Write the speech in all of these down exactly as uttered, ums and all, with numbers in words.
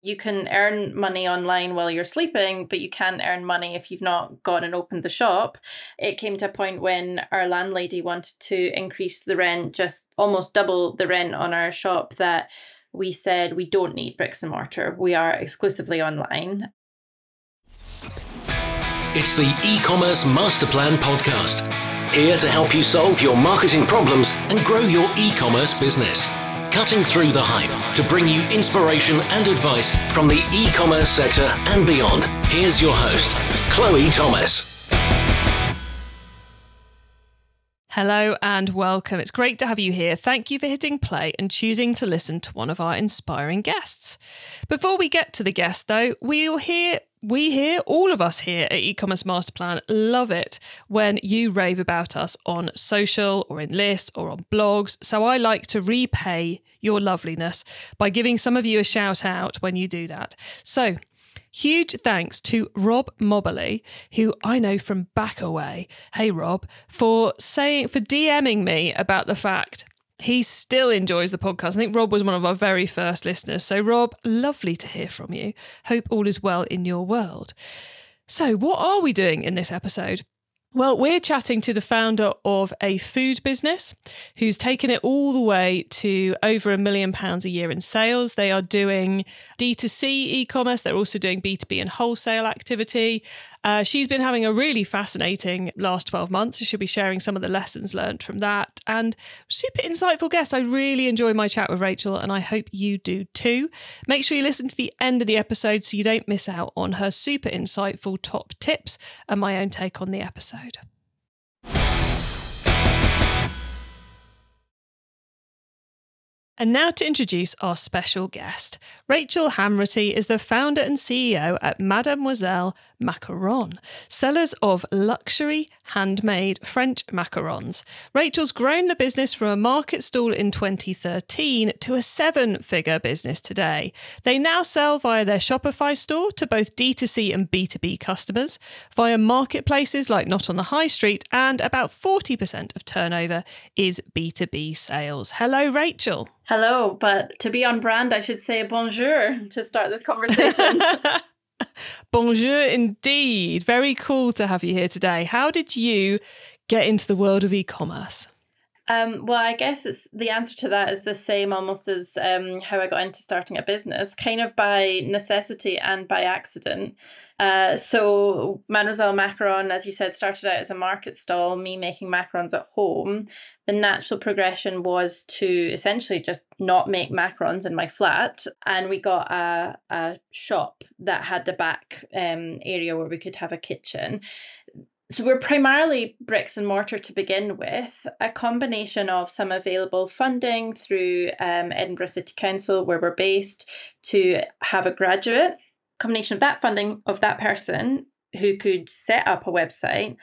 You can earn money online while you're sleeping, but you can't earn money if you've not gone and opened the shop. It came to a point when our landlady wanted to increase the rent, just almost double the rent on our shop, that we said we don't need bricks and mortar. We are exclusively online. It's the E-commerce Master Plan podcast, here to help you solve your marketing problems and grow your e-commerce business. Cutting through the hype to bring you inspiration and advice from the e-commerce sector and beyond. Here's your host, Chloe Thomas. Hello and welcome. It's great to have you here. Thank you for hitting play and choosing to listen to one of our inspiring guests. Before we get to the guest, though, we'll hear We here, all of us here at E-commerce Master Plan, love it when you rave about us on social or in lists or on blogs. So I like to repay your loveliness by giving some of you a shout out when you do that. So huge thanks to Rob Moberly, who I know from back away. Hey, Rob, for saying, for DMing me about the fact he still enjoys the podcast. I think Rob was one of our very first listeners. So Rob, lovely to hear from you. Hope all is well in your world. So what are we doing in this episode? Well, we're chatting to the founder of a food business who's taken it all the way to over a million pounds a year in sales. They are doing D two C e-commerce. They're also doing B two B and wholesale activity. Uh, she's been having a really fascinating last twelve months. She'll be sharing some of the lessons learned from that. And super insightful guest. I really enjoy my chat with Rachel, and I hope you do too. Make sure you listen to the end of the episode so you don't miss out on her super insightful top tips and my own take on the episode. And now to introduce our special guest. Rachel Hamrety is the founder and C E O at Mademoiselle Macaron, sellers of luxury handmade French macarons. Rachel's grown the business from a market stall in twenty thirteen to a seven-figure business today. They now sell via their Shopify store to both D two C and B two B customers, via marketplaces like Not on the High Street, and about forty percent of turnover is B two B sales. Hello, Rachel. Hello, but to be on brand, I should say bonjour to start this conversation. Bonjour indeed. Very cool to have you here today. How did you get into the world of e-commerce? Um, well, I guess it's, the answer to that is the same almost as um, how I got into starting a business, kind of by necessity and by accident. Uh, so Mademoiselle Macaron, as you said, started out as a market stall, me making macarons at home. The natural progression was to essentially just not make macarons in my flat. And we got a, a shop that had the back um, area where we could have a kitchen. So we're primarily bricks and mortar to begin with, a combination of some available funding through um, Edinburgh City Council, where we're based, to have a graduate, combination of that funding of that person who could set up a website,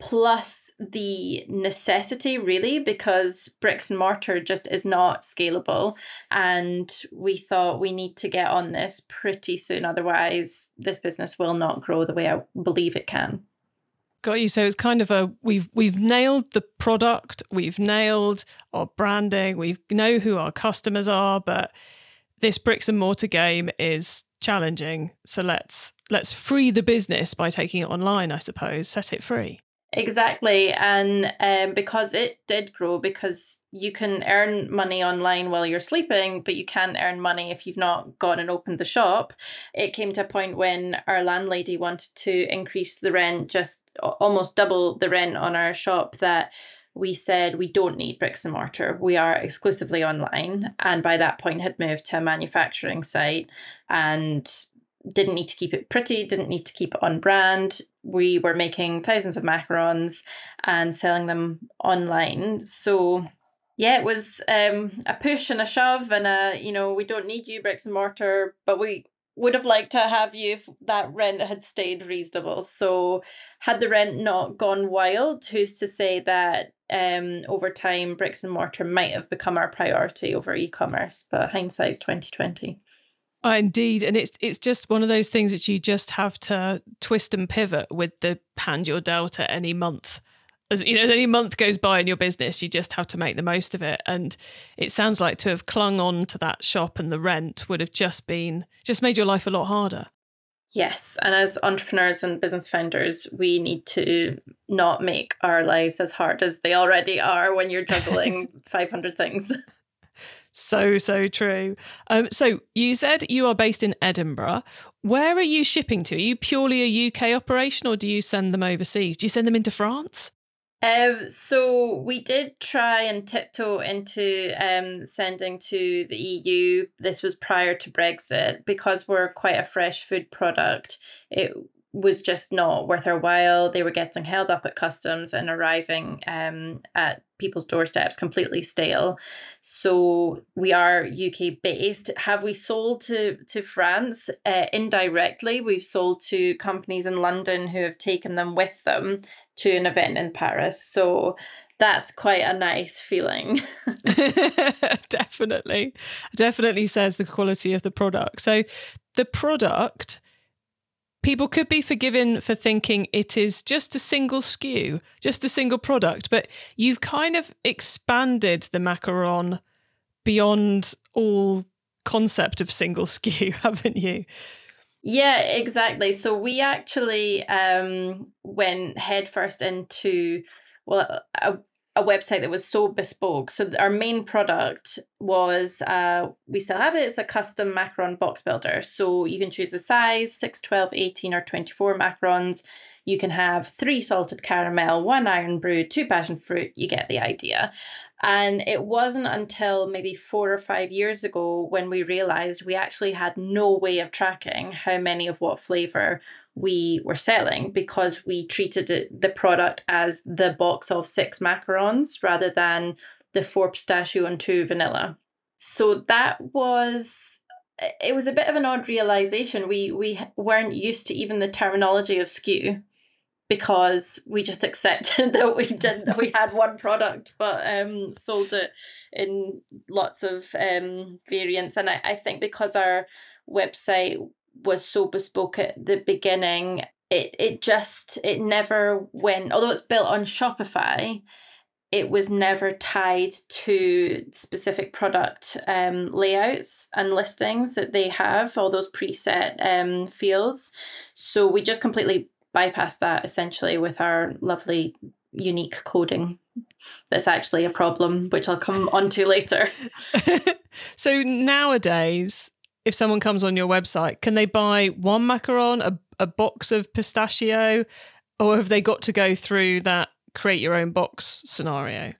plus the necessity really, because bricks and mortar just is not scalable. And we thought we need to get on this pretty soon. Otherwise, this business will not grow the way I believe it can. Got you. So it's kind of a, we've we've nailed the product, we've nailed our branding, we know who our customers are, but this bricks and mortar game is challenging. So let's let's free the business by taking it online, I suppose, set it free. Exactly. And um, because it did grow, because you can earn money online while you're sleeping, but you can't earn money if you've not gone and opened the shop. It came to a point when our landlady wanted to increase the rent, just almost double the rent on our shop, that we said we don't need bricks and mortar. We are exclusively online. And by that point had moved to a manufacturing site and didn't need to keep it pretty, didn't need to keep it on brand. We were making thousands of macarons and selling them online. So yeah, it was um, a push and a shove and a, you know, we don't need you bricks and mortar, but we would have liked to have you if that rent had stayed reasonable. So had the rent not gone wild, who's to say that um, over time bricks and mortar might have become our priority over e-commerce, but hindsight's twenty twenty. Oh, indeed. And it's it's just one of those things that you just have to twist and pivot with the hand you're dealt at any month. as you know, as any month goes by in your business, you just have to make the most of it. And it sounds like to have clung on to that shop and the rent would have just been, just made your life a lot harder. Yes. And as entrepreneurs and business founders, we need to not make our lives as hard as they already are when you're juggling five hundred things. So, so true. Um, so you said you are based in Edinburgh. Where are you shipping to? Are you purely a U K operation, or do you send them overseas? Do you send them into France? Um, so we did try and tiptoe into um, sending to the E U. This was prior to Brexit. Because we're quite a fresh food product, it was just not worth our while. They were getting held up at customs and arriving um, at people's doorsteps completely stale. So we are U K based. Have we sold to, to France? Uh, indirectly, we've sold to companies in London who have taken them with them to an event in Paris. So that's quite a nice feeling. Definitely. Definitely says the quality of the product. So the product, people could be forgiven for thinking it is just a single S K U, just a single product, but you've kind of expanded the macaron beyond all concept of single S K U, haven't you? Yeah, exactly. So we actually um, went headfirst into, well, a, a website that was so bespoke. So our main product was, uh, we still have it, it's a custom macaron box builder. So you can choose the size, six, twelve, eighteen or twenty-four macarons. You can have three salted caramel, one iron brew, two passion fruit. You get the idea. And it wasn't until maybe four or five years ago when we realized we actually had no way of tracking how many of what flavor we were selling, because we treated it, the product as the box of six macarons rather than the four pistachio and two vanilla. So that was, it was a bit of an odd realization. We, we weren't used to even the terminology of S K U, because we just accepted that we did that we had one product, but um sold it in lots of um variants. And I, I think because our website was so bespoke at the beginning, it it just it never went, although it's built on Shopify, it was never tied to specific product um layouts and listings that they have, all those preset um fields. So we just completely bypass that essentially with our lovely unique coding. That's actually a problem, which I'll come onto later. So nowadays, if someone comes on your website, can they buy one macaron, a, a box of pistachio, or have they got to go through that create your own box scenario?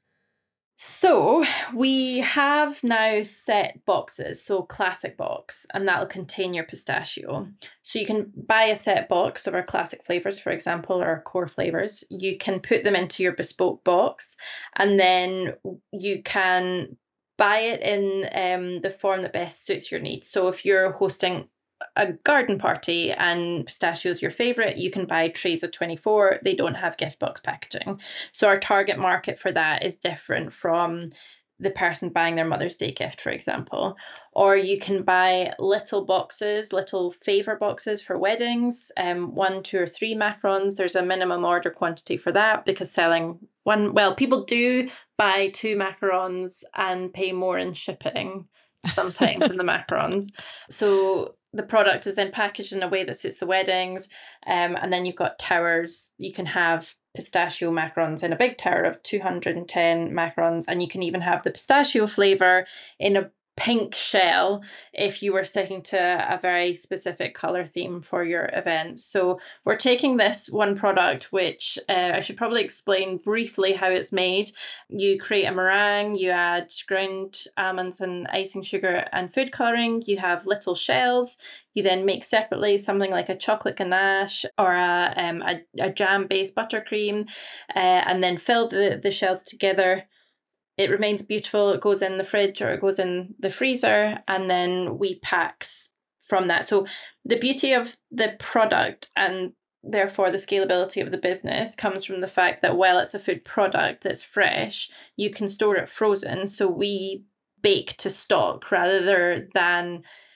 So we have now set boxes, so classic box, and that'll contain your pistachio. So you can buy a set box of our classic flavors, for example, or our core flavors. You can put them into your bespoke box, and then you can buy it in um, the form that best suits your needs. So if you're hosting a garden party and pistachio is your favorite, you can buy trays of twenty-four. They don't have gift box packaging. So our target market for that is different from the person buying their Mother's Day gift, for example. Or you can buy little boxes, little favor boxes for weddings, um, one, two, or three macarons. There's a minimum order quantity for that, because selling one, well, people do buy two macarons and pay more in shipping sometimes than the macarons. So the product is then packaged in a way that suits the weddings. Um, and then you've got towers. You can have pistachio macarons in a big tower of two hundred ten macarons. And you can even have the pistachio flavor in a pink shell if you were sticking to a very specific color theme for your event. So we're taking this one product, which uh, I should probably explain briefly how it's made. You create a meringue, you add ground almonds and icing sugar and food coloring. You have little shells. You then make separately something like a chocolate ganache or a um, a, a jam-based buttercream, uh, and then fill the, the shells together. It remains beautiful. It goes in the fridge or it goes in the freezer, and then we pack from that. So the beauty of the product, and therefore the scalability of the business, comes from the fact that while it's a food product that's fresh, you can store it frozen. So we bake to stock rather than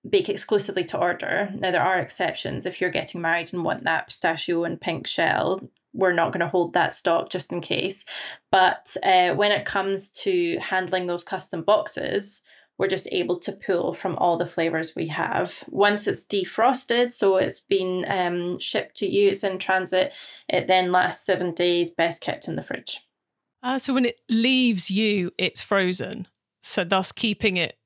bake exclusively to order. Now, there are exceptions. If you're getting married and want that pistachio and pink shell, we're not going to hold that stock just in case. But uh, when it comes to handling those custom boxes, we're just able to pull from all the flavors we have. Once it's defrosted, so it's been um, shipped to you, it's in transit, it then lasts seven days, best kept in the fridge. Uh, so when it leaves you, it's frozen. So thus keeping it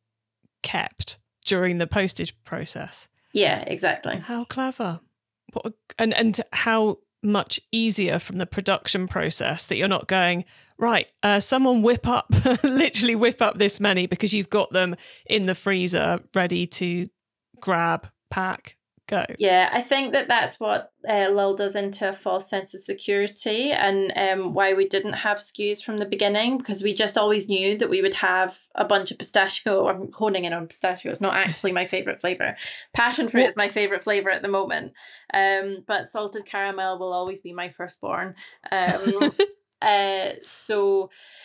kept during the postage process. Yeah, exactly. How clever. What a, and, and how much easier from the production process that you're not going, right, uh, someone whip up, literally whip up this many, because you've got them in the freezer ready to grab, pack, go. Yeah, I think that that's what uh, lulled us into a false sense of security, and um, why we didn't have S K Us from the beginning, because we just always knew that we would have a bunch of pistachio. I'm honing in on pistachio. It's not actually my favourite flavour. Passion fruit is my favourite flavour at the moment, um, but salted caramel will always be my firstborn. Um, uh, so...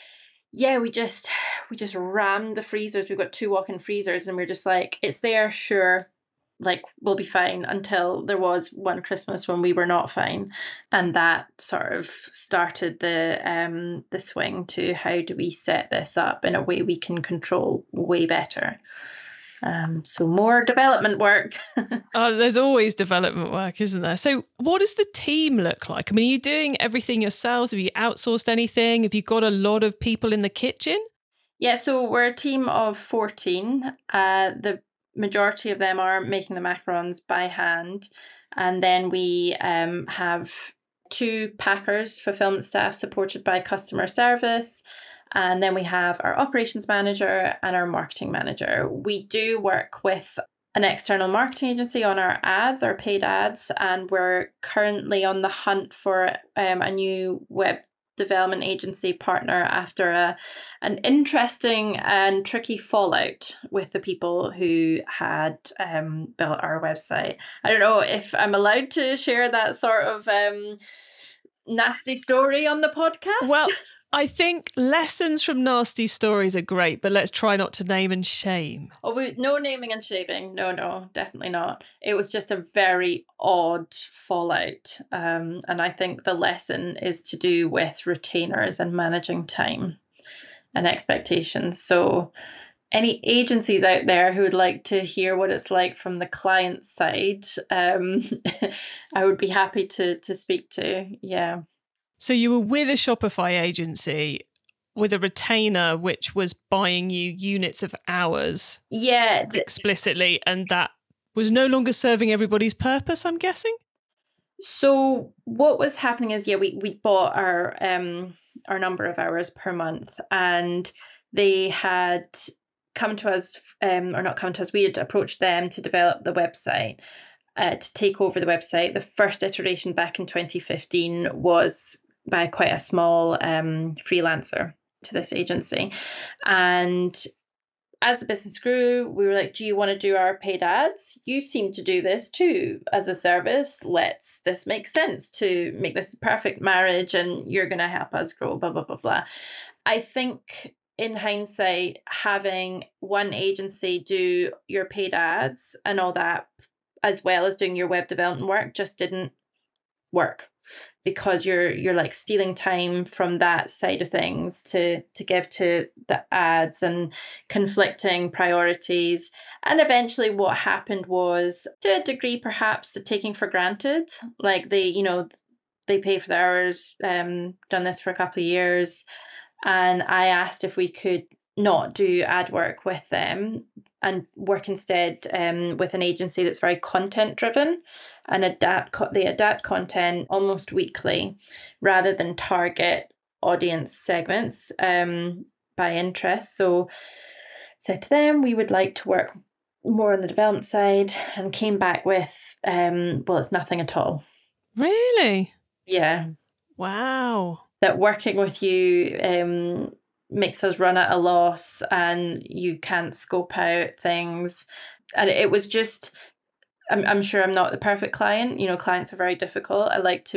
Yeah, we just we just rammed the freezers. We've got two walk-in freezers, and we're just like, it's there, sure, like we'll be fine, until there was one Christmas when we were not fine, and that sort of started the um the swing to how do we set this up in a way we can control way better. Um, so more development work. Oh, there's always development work, isn't there? So what does the team look like? I mean, are you doing everything yourselves? Have you outsourced anything? Have you got a lot of people in the kitchen? Yeah, so we're a team of fourteen. Uh, the majority of them are making the macarons by hand. And then we um, have two packers, fulfillment staff supported by customer service. And then we have our operations manager and our marketing manager. We do work with an external marketing agency on our ads, our paid ads, and we're currently on the hunt for um, a new web development agency partner after a an interesting and tricky fallout with the people who had um, built our website. I don't know if I'm allowed to share that sort of um, nasty story on the podcast. Well, I think lessons from nasty stories are great, but let's try not to name and shame. Oh, we, no naming and shaming. No, no, definitely not. It was just a very odd fallout. Um, and I think the lesson is to do with retainers and managing time and expectations. So any agencies out there who would like to hear what it's like from the client side, um, I would be happy to to speak to. Yeah. So you were with a Shopify agency with a retainer which was buying you units of hours. Yeah. Th- explicitly, and that was no longer serving everybody's purpose, I'm guessing? So what was happening is, yeah, we, we bought our um our number of hours per month, and they had come to us, um, or not come to us, we had approached them to develop the website. Uh, to take over the website. The first iteration back in twenty fifteen was by quite a small um, freelancer to this agency. And as the business grew, we were like, do you want to do our paid ads? You seem to do this too as a service. Let's, this makes sense to make this the perfect marriage, and you're going to help us grow, blah, blah, blah, blah. I think in hindsight, having one agency do your paid ads and all that, as well as doing your web development work, just didn't work, because you're you're like stealing time from that side of things to to give to the ads, and conflicting priorities. And eventually what happened was, to a degree perhaps, the taking for granted. Like they, you know, they pay for the hours, um, done this for a couple of years. And I asked if we could not do ad work with them and work instead um, with an agency that's very content driven, and adapt co- they adapt content almost weekly rather than target audience segments um, by interest. So I said to them we would like to work more on the development side, and came back with, um, well, it's nothing at all. Really? Yeah. Wow. That working with you um, makes us run at a loss, and you can't scope out things. And it was just, I'm, I'm sure I'm not the perfect client. You know, clients are very difficult. I like to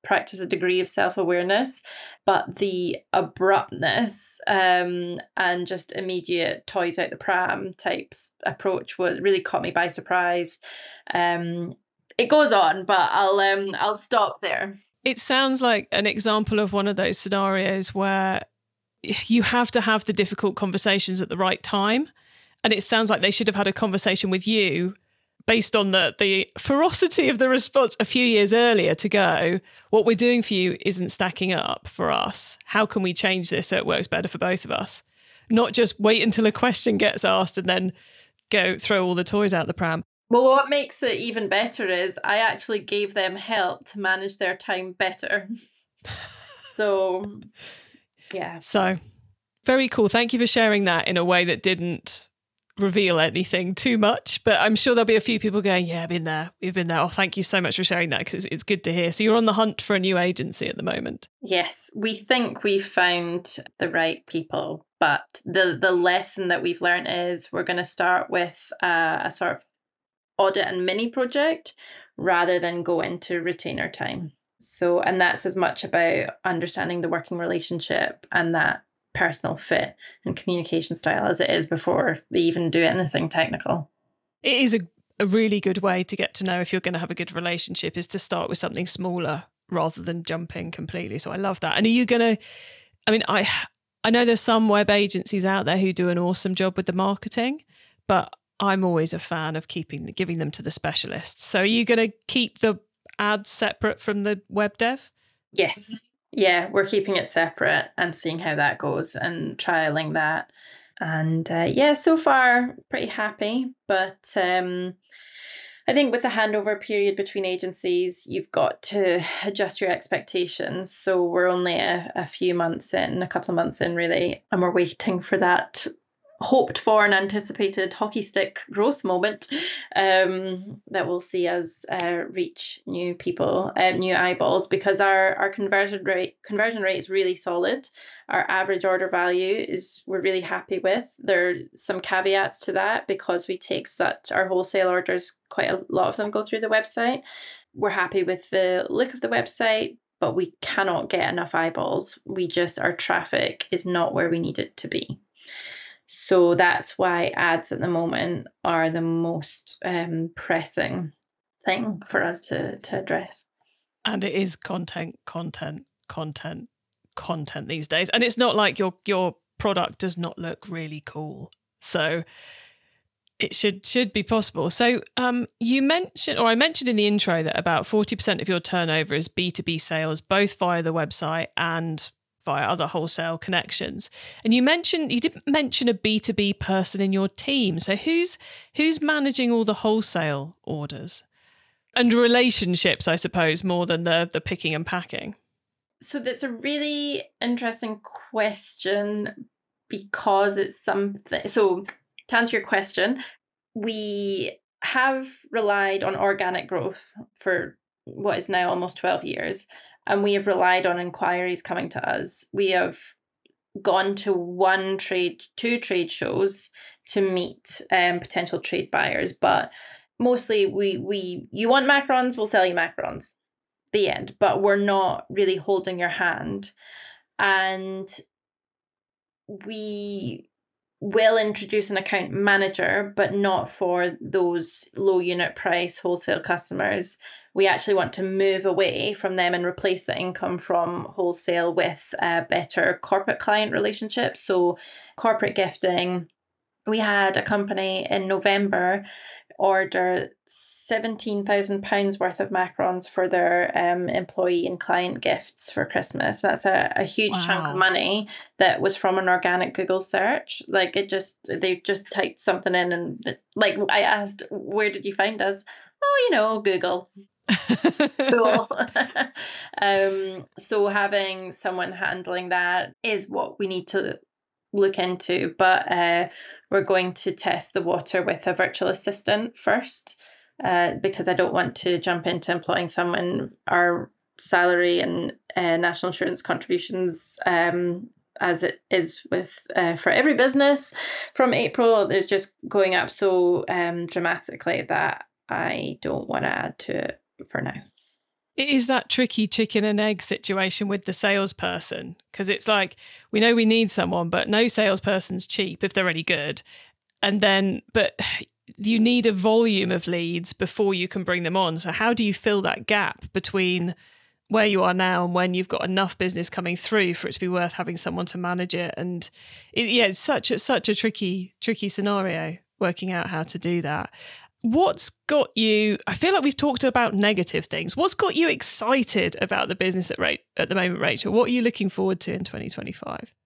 practice a degree of self-awareness, but the abruptness um, and just immediate toys out the pram types approach was really caught me by surprise. Um, it goes on, but I'll um, I'll stop there. It sounds like an example of one of those scenarios where you have to have the difficult conversations at the right time. And it sounds like they should have had a conversation with you based on the, the ferocity of the response a few years earlier to go, what we're doing for you isn't stacking up for us. How can we change this so it works better for both of us? Not just wait until a question gets asked and then go throw all the toys out the pram. Well, what makes it even better is I actually gave them help to manage their time better. So, yeah. So, very cool. Thank you for sharing that in a way that didn't reveal anything too much. But I'm sure there'll be a few people going, yeah, I've been there. We've been there. Oh, thank you so much for sharing that because it's, it's good to hear. So you're on the hunt for a new agency at the moment. Yes, we think we've found the right people. But the, the lesson that we've learned is we're going to start with uh, a sort of audit and mini project rather than go into retainer time. So, and that's as much about understanding the working relationship and that personal fit and communication style as it is before they even do anything technical. It is a, a really good way to get to know if you're going to have a good relationship is to start with something smaller rather than jumping completely. So I love that. And are you going to, I mean, I, I know there's some web agencies out there who do an awesome job with the marketing, but I'm always a fan of keeping giving them to the specialists. So are you going to keep the ads separate from the web dev? Yes. Yeah, we're keeping it separate and seeing how that goes and trialing that. And uh, yeah, so far pretty happy. But um, I think with the handover period between agencies, you've got to adjust your expectations. So we're only a, a few months in, a couple of months in really, and we're waiting for that hoped for and anticipated hockey stick growth moment um, that will see us uh, reach new people, uh, new eyeballs, because our, our conversion rate conversion rate is really solid. Our average order value is we're really happy with. There are some caveats to that because we take such our wholesale orders, quite a lot of them go through the website. We're happy with the look of the website, but we cannot get enough eyeballs. We just our traffic is not where we need it to be. So that's why ads at the moment are the most um, pressing thing for us to, to address. And it is content, content, content, content these days. And it's not like your your product does not look really cool. So it should should be possible. So um, you mentioned, or I mentioned in the intro that about forty percent of your turnover is B two B sales, both via the website and via other wholesale connections. And you mentioned, you didn't mention a B two B person in your team. So who's who's managing all the wholesale orders and relationships, I suppose, more than the the picking and packing? So that's a really interesting question because it's something, so to answer your question, we have relied on organic growth for what is now almost twelve years. And we have relied on inquiries coming to us. We have gone to one trade, two trade shows to meet um, potential trade buyers. But mostly we, we, you want macarons, we'll sell you macarons. The end. But we're not really holding your hand. And we will introduce an account manager, but not for those low unit price wholesale customers. We actually want to move away from them and replace the income from wholesale with uh, better corporate client relationships. So corporate gifting, we had a company in November order seventeen thousand pounds worth of macarons for their um, employee and client gifts for Christmas. That's a, a huge wow. chunk of money that was from an organic Google search. Like it just, they just typed something in and like I asked, where did you find us? Oh, you know, Google. Cool. um, so having someone handling that is what we need to look into, but uh, we're going to test the water with a virtual assistant first, uh, because I don't want to jump into employing someone. Our salary and uh, national insurance contributions, um, as it is with uh, for every business from April, is just going up so um, dramatically that I don't want to add to it for now. It is that tricky chicken and egg situation with the salesperson, because it's like, we know we need someone, but no salesperson's cheap if they're any good. And then, but you need a volume of leads before you can bring them on. So how do you fill that gap between where you are now and when you've got enough business coming through for it to be worth having someone to manage it? And it, yeah, it's such a, such a tricky, tricky scenario, working out how to do that. What's got you, I feel like we've talked about negative things. What's got you excited about the business at, Ra- at the moment, Rachel? What are you looking forward to in twenty twenty-five?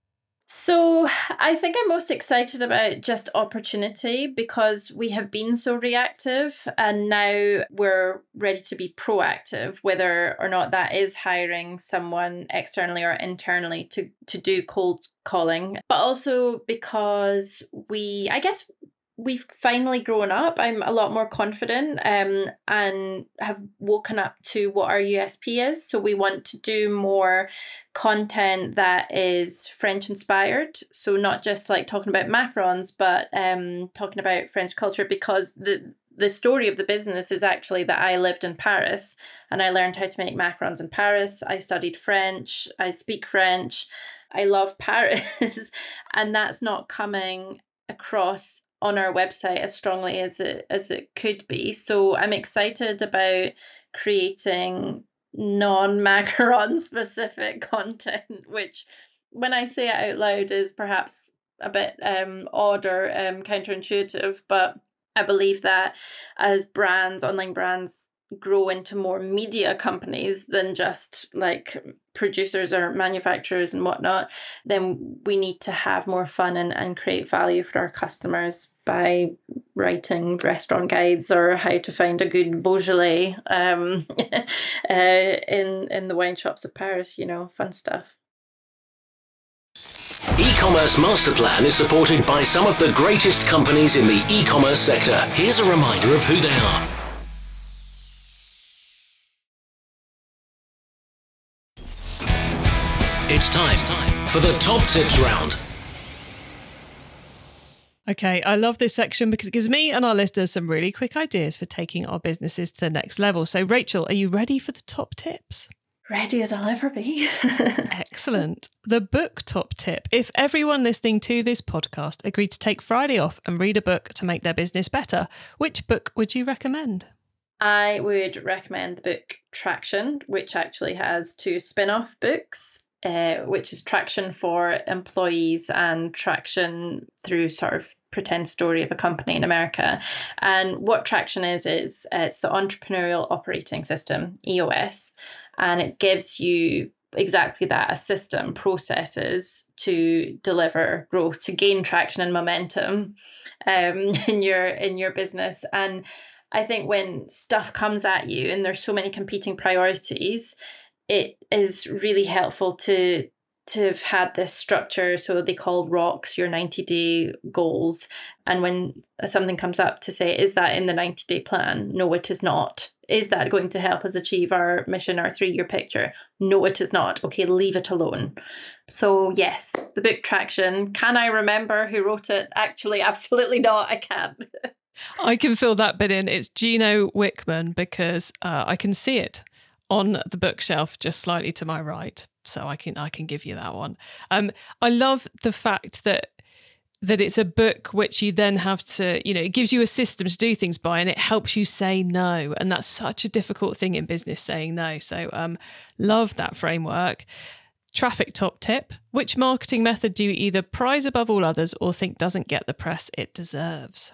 So I think I'm most excited about just opportunity, because we have been so reactive and now we're ready to be proactive, whether or not that is hiring someone externally or internally to, to do cold calling. But also because we, I guess, we've finally grown up. I'm a lot more confident um, and have woken up to what our U S P is. So we want to do more content that is French inspired. So not just like talking about macarons, but um, talking about French culture, because the the story of the business is actually that I lived in Paris and I learned how to make macarons in Paris. I studied French. I speak French. I love Paris. And that's not coming across on our website as strongly as it as it could be. So I'm excited about creating non-macaron specific content, which when I say it out loud is perhaps a bit um odd or um counterintuitive, but I believe that as brands, online brands, grow into more media companies than just like producers or manufacturers and whatnot, then we need to have more fun and, and create value for our customers by writing restaurant guides or how to find a good Beaujolais um, uh, in, in the wine shops of Paris, you know, fun stuff. E-commerce Master Plan is supported by some of the greatest companies in the e-commerce sector. Here's a reminder of who they are. It's time for the top tips round. Okay, I love this section because it gives me and our listeners some really quick ideas for taking our businesses to the next level. So, Rachel, are you ready for the top tips? Ready as I'll ever be. Excellent. The book top tip. If everyone listening to this podcast agreed to take Friday off and read a book to make their business better, which book would you recommend? I would recommend the book Traction, which actually has two spin-off books. Uh, which is Traction for employees and Traction through sort of pretend story of a company in America. And what Traction is, is uh, it's the Entrepreneurial Operating System, E O S, and it gives you exactly that, a system, processes to deliver growth, to gain traction and momentum um, in your in your business. And I think when stuff comes at you and there's so many competing priorities, it is really helpful to to have had this structure. So they call ROCs, your ninety-day goals. And when something comes up, to say, is that in the ninety-day plan? No, it is not. Is that going to help us achieve our mission, our three-year picture? No, it is not. Okay, leave it alone. So yes, the book Traction. Can I remember who wrote it? Actually, absolutely not. I can't. I can fill that bit in. It's Gino Wickman, because uh, I can see it on the bookshelf just slightly to my right, so I can I can give you that one. Um, I love the fact that that it's a book which you then have to, you know, it gives you a system to do things by, and it helps you say no, and that's such a difficult thing in business, saying no. So, um, love that framework. Traffic top tip: which marketing method do you either prize above all others or think doesn't get the press it deserves?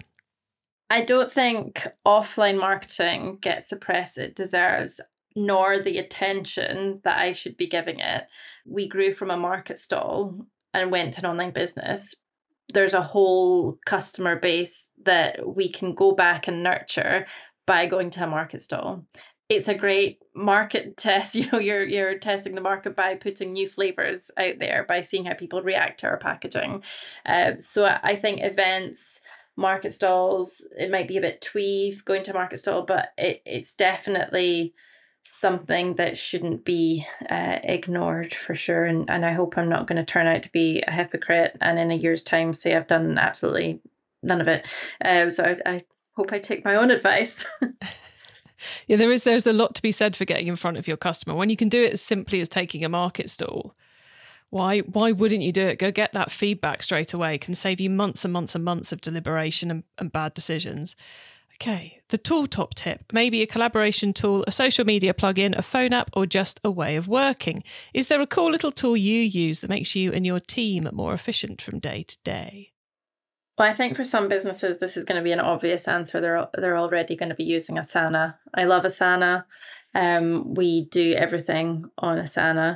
I don't think offline marketing gets the press it deserves, nor the attention that I should be giving it. We grew from a market stall and went to an online business. There's a whole customer base that we can go back and nurture by going to a market stall. It's a great market test. You know, you're you're testing the market by putting new flavors out there, by seeing how people react to our packaging. Uh, so I think events, market stalls, it might be a bit twee going to a market stall, but it, it's definitely something that shouldn't be uh, ignored, for sure. And, and I hope I'm not going to turn out to be a hypocrite and in a year's time say I've done absolutely none of it. Uh, so I, I hope I take my own advice. Yeah, there is. There's a lot to be said for getting in front of your customer. When you can do it as simply as taking a market stall, why why wouldn't you do it? Go get that feedback straight away. It can save you months and months and months of deliberation and, and bad decisions. Okay, the tool top tip, maybe a collaboration tool, a social media plugin, a phone app, or just a way of working. Is there a cool little tool you use that makes you and your team more efficient from day to day? Well, I think for some businesses, this is going to be an obvious answer. They're they're already going to be using Asana. I love Asana. Um, we do everything on Asana.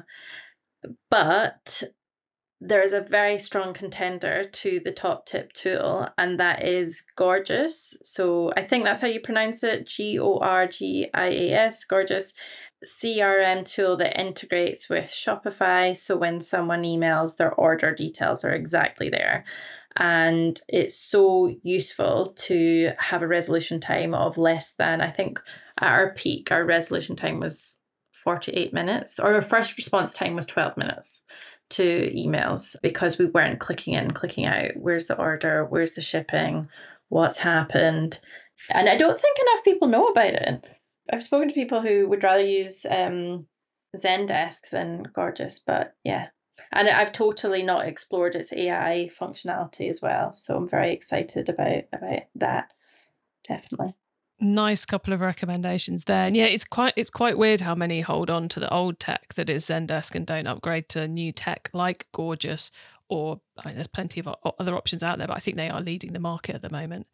But there is a very strong contender to the top tip tool, and that is Gorgias. So I think that's how you pronounce it, G O R G I A S, Gorgias. C R M tool that integrates with Shopify. So when someone emails, their order details are exactly there. And it's so useful to have a resolution time of less than, I think at our peak, our resolution time was forty-eight minutes, or our first response time was twelve minutes to emails, because we weren't clicking in, clicking out. Where's the order? Where's the shipping? What's happened? And I don't think enough people know about it. I've spoken to people who would rather use um, Zendesk than Gorgias, but yeah. And I've totally not explored its A I functionality as well. So I'm very excited about, about that. Definitely. Nice couple of recommendations there. And yeah, it's quite it's quite weird how many hold on to the old tech that is Zendesk and don't upgrade to new tech like Gorgias, or I mean, there's plenty of other options out there, but I think they are leading the market at the moment.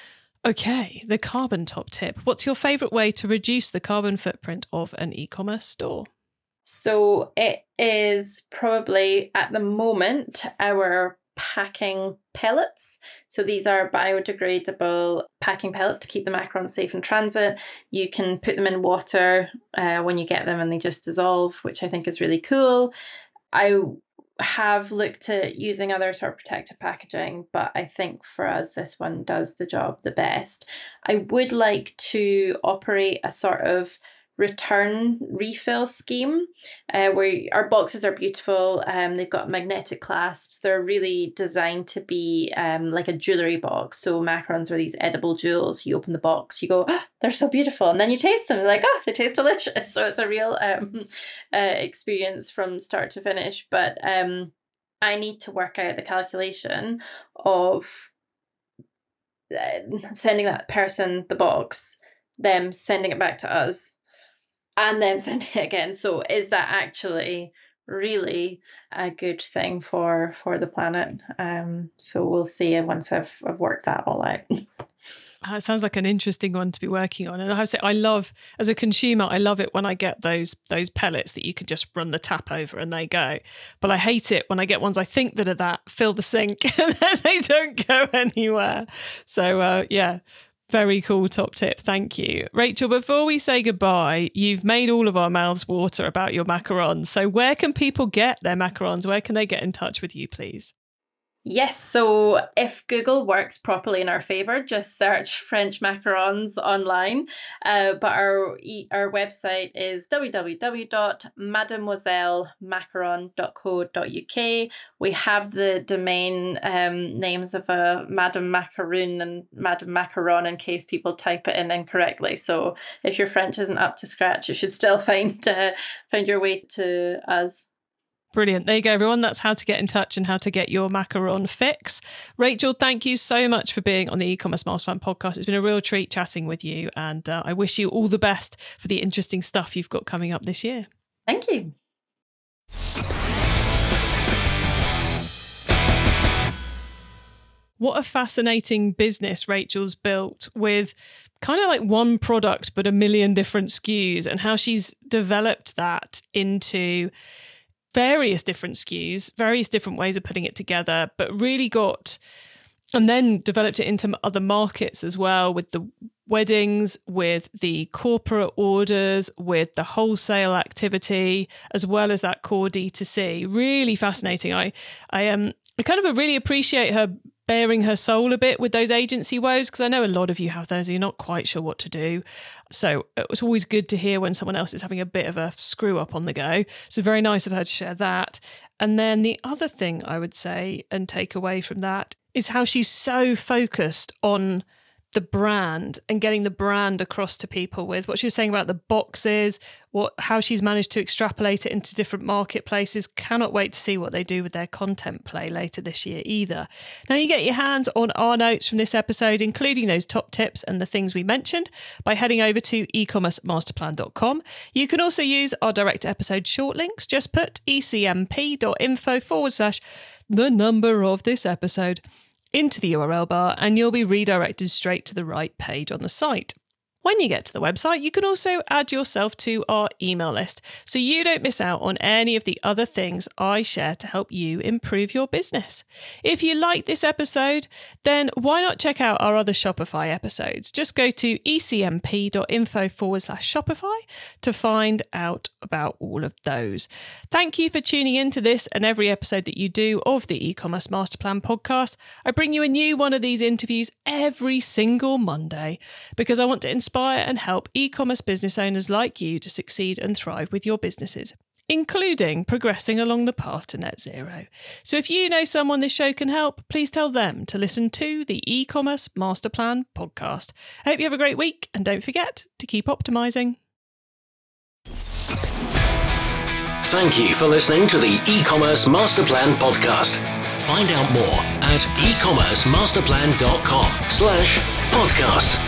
Okay, the carbon top tip. What's your favourite way to reduce the carbon footprint of an e-commerce store? So it is probably at the moment our packing pellets. So these are biodegradable packing pellets to keep the macarons safe in transit. You can put them in water uh, when you get them and they just dissolve, which I think is really cool. I have looked at using other sort of protective packaging, but I think for us this one does the job the best. I would like to operate a sort of return refill scheme uh, where our boxes are beautiful. Um, they've got magnetic clasps. They're really designed to be um, like a jewellery box. So macarons are these edible jewels. You open the box, you go, oh, they're so beautiful. And then you taste them. You're like, oh, they taste delicious. So it's a real um, uh, experience from start to finish. But um, I need to work out the calculation of uh, sending that person the box, them sending it back to us, and then send it again. So is that actually really a good thing for for the planet? Um, so we'll see once I've I've worked that all out. It sounds like an interesting one to be working on. And I have to say, I love, as a consumer, I love it when I get those those pellets that you can just run the tap over and they go. But I hate it when I get ones I think that are that, fill the sink, and then they don't go anywhere. So uh, yeah. Very cool top tip. Thank you. Rachel, before we say goodbye, you've made all of our mouths water about your macarons. So where can people get their macarons? Where can they get in touch with you, please? Yes, so if Google works properly in our favour, just search French macarons online. Uh, but our our website is w w w dot mademoiselle macaron dot co dot u k. We have the domain um, names of a Madame Macaroon and Madame Macaron in case people type it in incorrectly. So if your French isn't up to scratch, you should still find uh, find your way to us. Brilliant. There you go, everyone. That's how to get in touch and how to get your macaron fix. Rachel, thank you so much for being on the E-commerce Masterplan podcast. It's been a real treat chatting with you, and uh, I wish you all the best for the interesting stuff you've got coming up this year. Thank you. What a fascinating business Rachel's built, with kind of like one product but a million different S K Us, and how she's developed that into various different S K Us, various different ways of putting it together, but really got, and then developed it into other markets as well, with the weddings, with the corporate orders, with the wholesale activity, as well as that core D two C. Really fascinating. I, I um, I kind of really appreciate her bearing her soul a bit with those agency woes, because I know a lot of you have those and you're not quite sure what to do. So it was always good to hear when someone else is having a bit of a screw up on the go. So very nice of her to share that. And then the other thing I would say and take away from that is how she's so focused on the brand and getting the brand across to people with what she was saying about the boxes, what how she's managed to extrapolate it into different marketplaces. Cannot wait to see what they do with their content play later this year either. Now, you get your hands on our notes from this episode, including those top tips and the things we mentioned, by heading over to e commerce master plan dot com. You can also use our direct episode short links. Just put ecmp.info forward slash the number of this episode into the U R L bar and you'll be redirected straight to the right page on the site. When you get to the website, you can also add yourself to our email list so you don't miss out on any of the other things I share to help you improve your business. If you like this episode, then why not check out our other Shopify episodes? Just go to ecmp.info forward slash Shopify to find out about all of those. Thank you for tuning in to this and every episode that you do of the E-Commerce Master Plan podcast. I bring you a new one of these interviews every single Monday because I want to inspire Inspire and help e-commerce business owners like you to succeed and thrive with your businesses, including progressing along the path to net zero. So if you know someone this show can help, please tell them to listen to the E-Commerce Master Plan podcast. I hope you have a great week and don't forget to keep optimizing. Thank you for listening to the E-Commerce Master Plan podcast. Find out more at e commerce master plan dot com slash podcast.